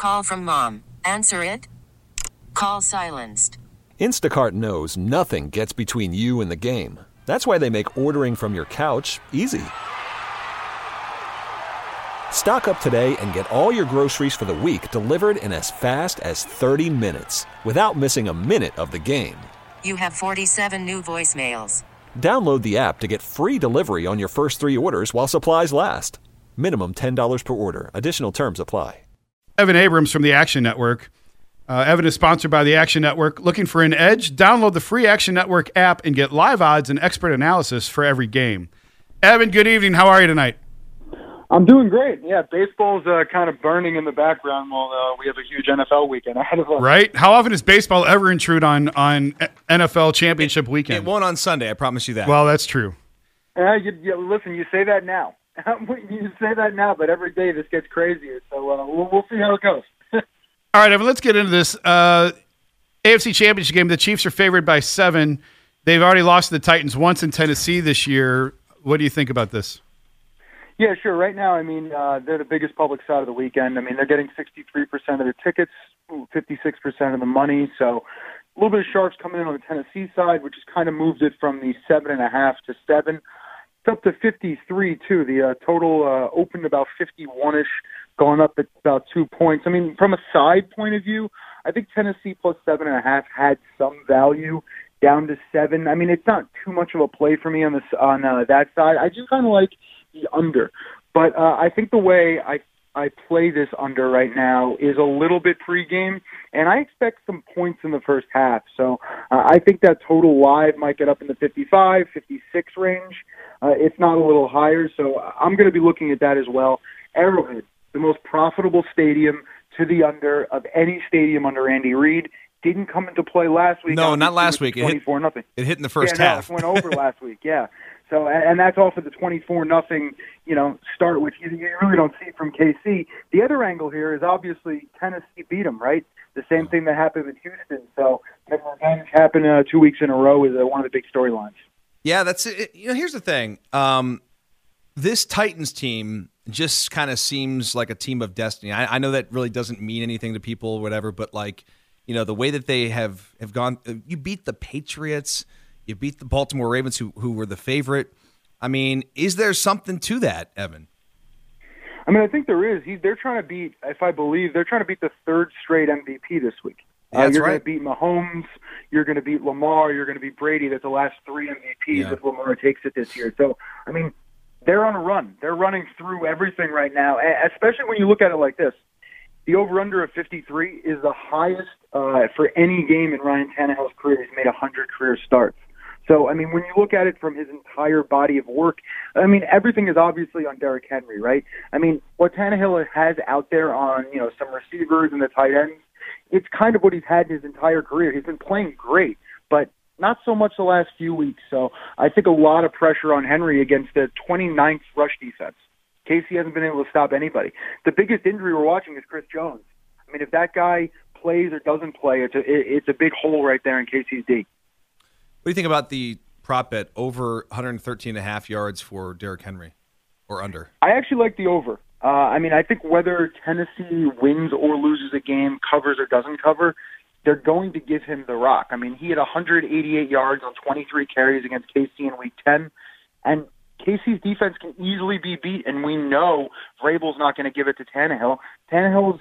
Call from mom. Answer it. Call silenced. Instacart knows nothing gets between you and the game. That's why they make ordering from your couch easy. Stock up today and get all your groceries for the week delivered in as fast as 30 minutes without missing a minute of the game. You have 47 new voicemails. Download the app to get free delivery on your first 3 orders while supplies last. Minimum $10 per order. Additional terms apply. Evan Abrams from the Action Network. Evan is sponsored by the Action Network. Looking for an edge? Download the free Action Network app and get live odds and expert analysis for every game. Evan, good evening. How are you tonight? I'm doing great. Yeah, baseball's kind of burning in the background while we have a huge NFL weekend ahead of us. Right? How often does baseball ever intrude on NFL championship weekend? It won't on Sunday, I promise you that. Well, that's true. Listen, you say that now. You say that now, but every day this gets crazier. So we'll see how it goes. All right, Evan, let's get into this. AFC Championship game, the Chiefs are favored by 7. They've already lost to the Titans once in Tennessee this year. What do you think about this? Yeah, sure. Right now, I mean, they're the biggest public side of the weekend. I mean, they're getting 63% of the tickets, 56% of the money. So a little bit of sharps coming in on the Tennessee side, which has kind of moved it from the 7.5 to 7. It's up to 53, too. The total opened about 51-ish, going up at about 2 points. I mean, from a side point of view, I think Tennessee plus 7.5 had some value down to 7. I mean, it's not too much of a play for me on that side. I just kind of like the under. But I think the way I play this under right now is a little bit pregame, and I expect some points in the first half. So I think that total live might get up in the 55, 56 range. It's not a little higher, so I'm going to be looking at that as well. Arrowhead, the most profitable stadium to the under of any stadium under Andy Reid, didn't come into play last week. No, not last week. 24-0. It hit in the first half. It went over last week, yeah. So, and that's also the 24-0, start, which you really don't see from KC. The other angle here is obviously Tennessee beat them, right? The same thing that happened with Houston. So, that revenge happened 2 weeks in a row is one of the big storylines. Yeah, that's it. Here's the thing. This Titans team just kind of seems like a team of destiny. I know that really doesn't mean anything to people or whatever, but the way that they have gone, you beat the Patriots, you beat the Baltimore Ravens, who were the favorite. I mean, is there something to that, Evan? I mean, I think there is. They're trying to beat, they're trying to beat the third straight MVP this week. That's you're right. going to beat Mahomes, you're going to beat Lamar, you're going to beat Brady. That's the last 3 MVPs if Lamar takes it this year. So, I mean, they're on a run. They're running through everything right now, especially when you look at it like this. The over-under of 53 is the highest for any game in Ryan Tannehill's career. He's made 100 career starts. So, I mean, when you look at it from his entire body of work, I mean, everything is obviously on Derrick Henry, right? I mean, what Tannehill has out there on, some receivers and the tight ends, it's kind of what he's had in his entire career. He's been playing great, but not so much the last few weeks. So I think a lot of pressure on Henry against the 29th rush defense. Casey hasn't been able to stop anybody. The biggest injury we're watching is Chris Jones. I mean, if that guy plays or doesn't play, it's a big hole right there in Casey's D. What do you think about the prop bet over 113.5 yards for Derrick Henry or under? I actually like the over. I mean, I think whether Tennessee wins or loses a game, covers or doesn't cover, they're going to give him the rock. I mean, he had 188 yards on 23 carries against KC in Week 10, and KC's defense can easily be beat, and we know Vrabel's not going to give it to Tannehill. Tannehill's,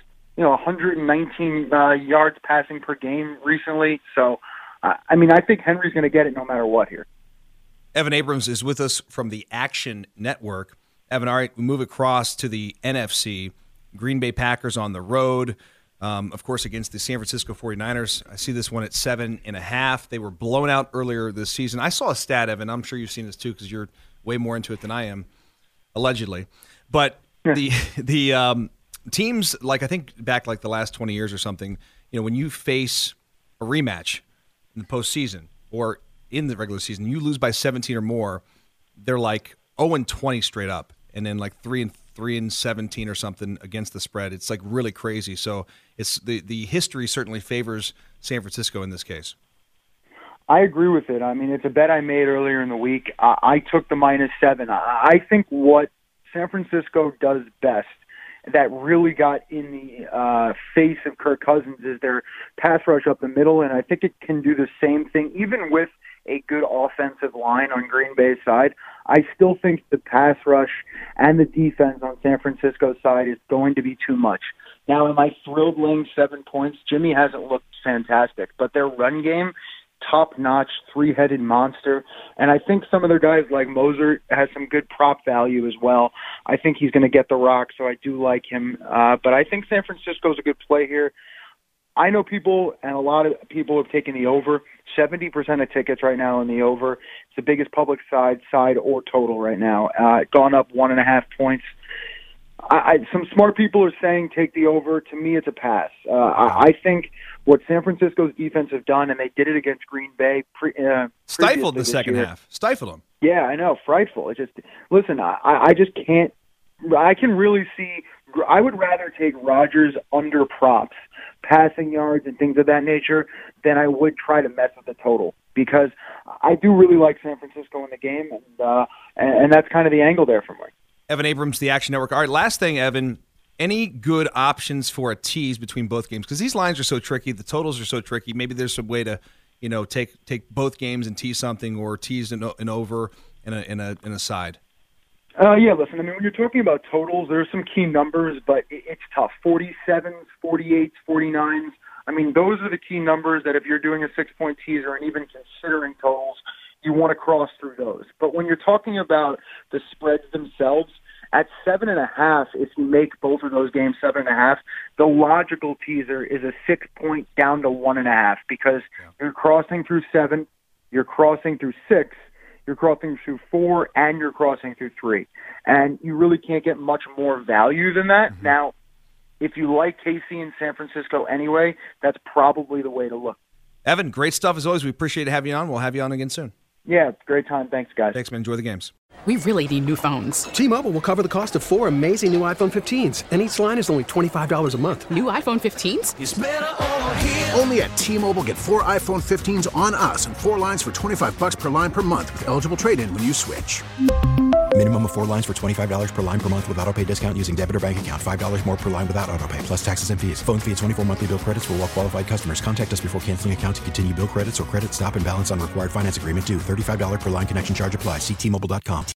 119 yards passing per game recently, so, I mean, I think Henry's going to get it no matter what here. Evan Abrams is with us from the Action Network. Evan, all right, we move across to the NFC. Green Bay Packers on the road, of course, against the San Francisco 49ers. I see this one at 7.5. They were blown out earlier this season. I saw a stat, Evan. I'm sure you've seen this too because you're way more into it than I am, allegedly. But the teams, I think back the last 20 years or something, when you face a rematch in the postseason or in the regular season, you lose by 17 or more, they're 0-20 straight up. And then 3-17 or something against the spread. It's really crazy. So it's the history certainly favors San Francisco in this case. I agree with it. I mean, it's a bet I made earlier in the week. I took the -7. I think what San Francisco does best, that really got in the face of Kirk Cousins is their pass rush up the middle, and I think it can do the same thing even with a good offensive line on Green Bay's side. I still think the pass rush and the defense on San Francisco's side is going to be too much. Now, am I thrilled laying 7 points? Jimmy hasn't looked fantastic, but their run game, top-notch, three-headed monster. And I think some of their guys like Moser has some good prop value as well. I think he's going to get the rock, so I do like him. But I think San Francisco's a good play here. I know people, and a lot of people have taken the over. 70% of tickets right now in the over. It's the biggest public side or total right now. Gone up 1.5 points. Some smart people are saying take the over. To me, it's a pass. I think what San Francisco's defense have done, and they did it against Green Bay. Stifled the second half. Stifled them. Yeah, I know. Frightful. It just listen. I just can't. I can really see. I would rather take Rodgers under props, passing yards and things of that nature, than I would try to mess with the total, because I do really like San Francisco in the game, and that's kind of the angle there for me. Evan Abrams, the Action Network. All right, last thing, Evan. Any good options for a tease between both games? Because these lines are so tricky, the totals are so tricky. Maybe there's some way to, take both games and tease something, or tease an over in a side. Yeah, listen, I mean, when you're talking about totals, there's some key numbers, but it's tough. 47s, 48s, 49s. I mean, those are the key numbers that if you're doing a 6-point teaser and even considering totals, you want to cross through those. But when you're talking about the spreads themselves, at 7.5, if you make both of those games 7.5, the logical teaser is a 6-point down to 1.5, because you're crossing through 7, you're crossing through 6, you're crossing through 4, and you're crossing through 3. And you really can't get much more value than that. Mm-hmm. Now, if you like KC and San Francisco anyway, that's probably the way to look. Evan, great stuff as always. We appreciate having you on. We'll have you on again soon. Yeah, it's a great time. Thanks, guys. Thanks, man. Enjoy the games. We really need new phones. T-Mobile will cover the cost of 4 amazing new iPhone 15s, and each line is only $25 a month. New iPhone 15s? It's better over here. Only at T-Mobile, get 4 iPhone 15s on us and 4 lines for $25 per line per month with eligible trade-in when you switch. Minimum of 4 lines for $25 per line per month with autopay discount using debit or bank account. $5 more per line without autopay, plus taxes and fees. Phone fee at 24 monthly bill credits for well-qualified customers. Contact us before canceling account to continue bill credits or credit stop and balance on required finance agreement due. $35 per line connection charge applies. See T-Mobile.com.